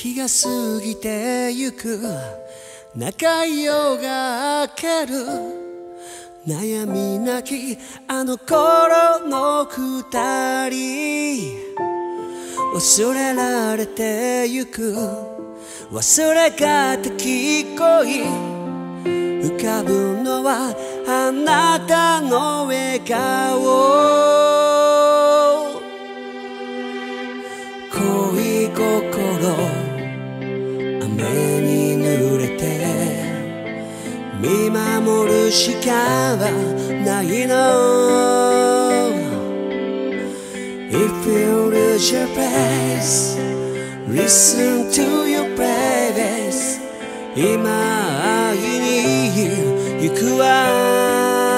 日が過ぎてゆく中夜が明ける悩みなきあの頃の二人忘れられてゆく忘れがたき恋浮かぶのはあなたの笑顔恋心雨に濡れて見守るしかないの If you lose your place Listen to your playlist 今会いに行くわ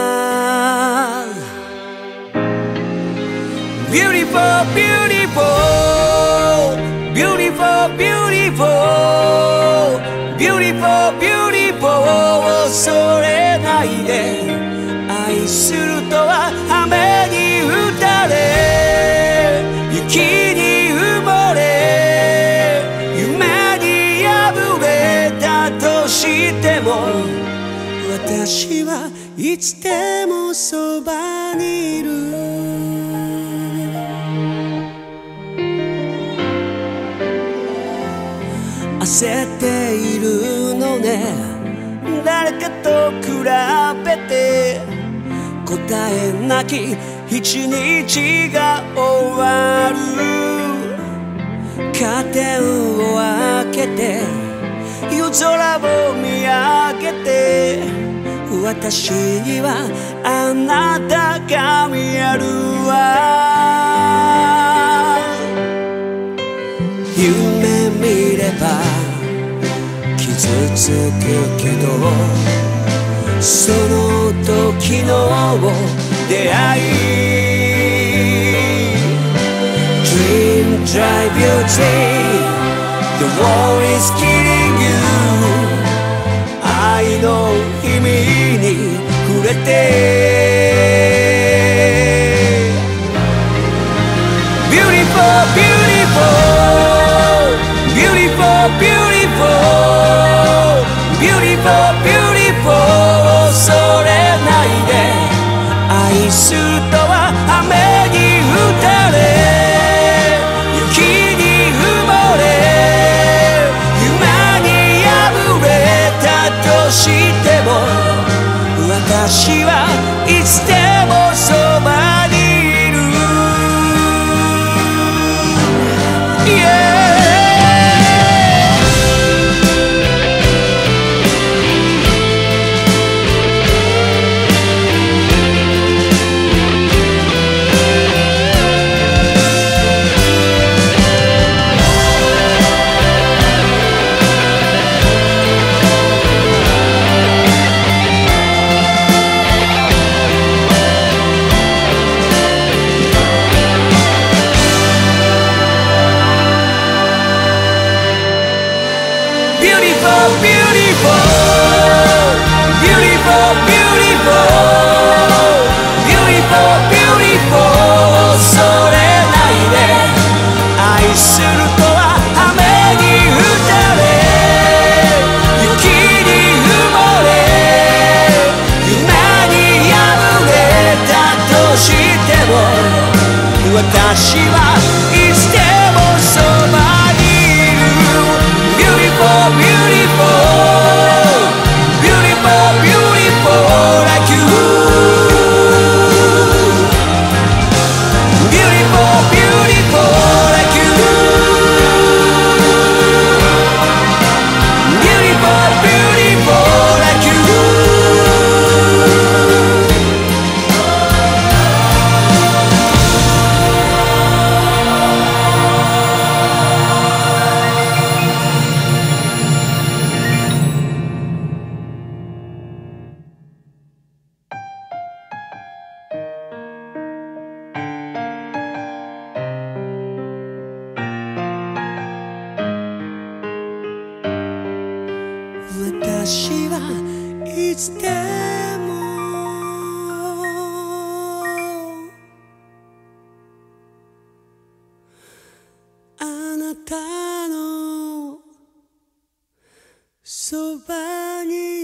Beautiful, beautiful Beautiful, beautiful Beautiful, beautiful 恐れないで愛するとは雨に打たれ雪に埋もれ夢に破れたとしても私はいつでもそばにいる焦っているのね誰かと比べて答えなき一日が終わるカーテンを開けて夜空を見上げて私にはあなたが見えるわ夢見れば傷つくけどその時の出会い Dream drive your dream The war is killing you 愛の意味に触れて Beautiful, beautiful Beautiful, beautiful Beautiful, beautiful 恐れないで愛するとは雨に打たれ雪に埋もれ夢に破れたとしても私はいつでもそばにいる Yeah私はいつでもそばにいる Beautiful, beautiful Beautiful, beautiful like you Beautiful, beautiful like you Beautiful, beautiful like you私はいつでもあなたのそばに